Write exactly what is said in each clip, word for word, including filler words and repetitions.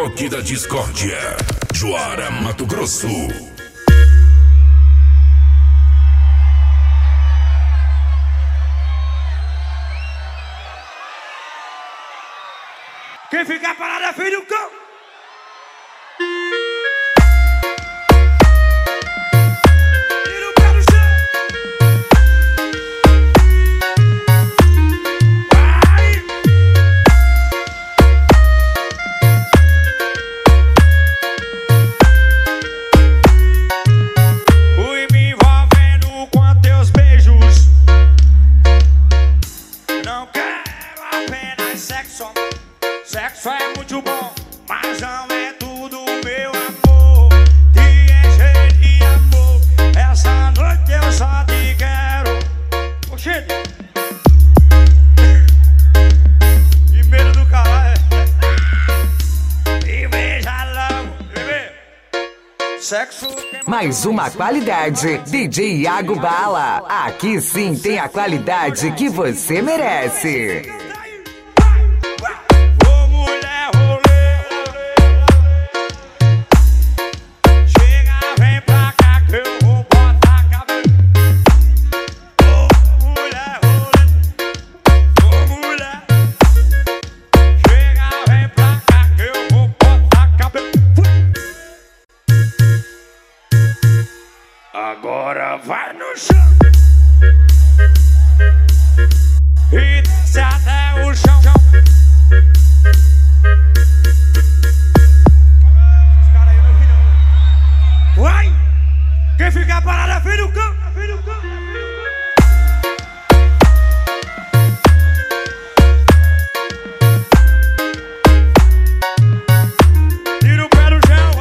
toque da discórdia. Juara, Mato Grosso. Quem ficar parado é filho do cão. Tira o pé do chão. Vai. Fui me envolvendo com teus beijos. Não quero apenas sexo. Sexo é muito bom, mas não é tudo, meu amor. Te encher de amor. Essa noite eu só te quero. Oxê. Primeiro do caralho. E beija logo, bebê. Sexo tem Mais uma qualidade, D J Iago Bala. Aqui sim tem a qualidade que você merece. Agora vai no chão e desce até o chão. Esses caras aí não vi não. Vai! Quem ficar parado é filho do cão. É filho do cão. Tira o pé do chão.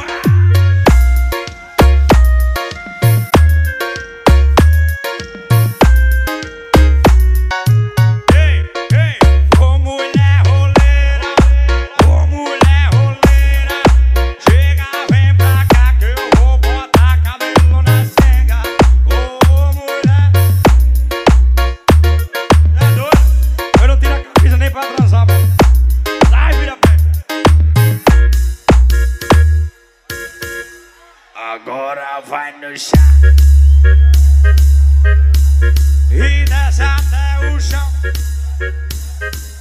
Agora vai no chão e desce até o chão.